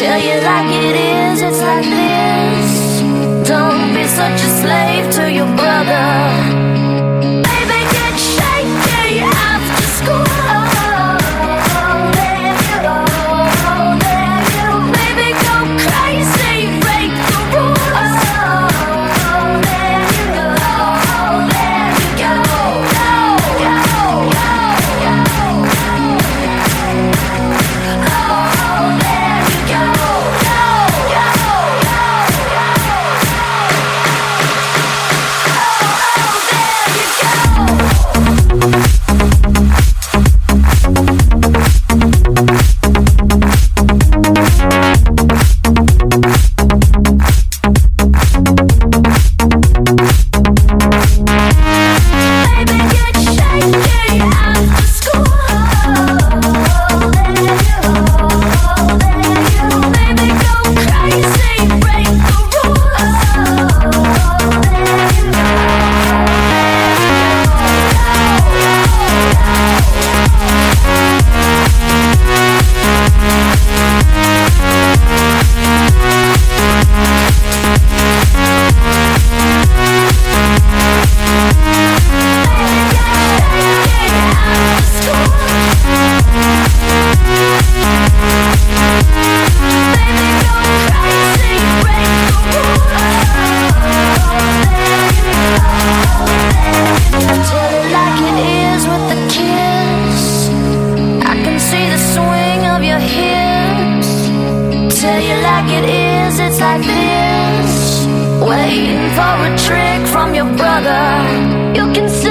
Tell you like it is, it's like this. Don't be such a slave to your brother. Baby, get shaky after school. There you go, there you go. Baby, go crazy, break the rules. There you go, there you go. Tell you like it is, it's like this. Waiting for a trick from your brother. You can see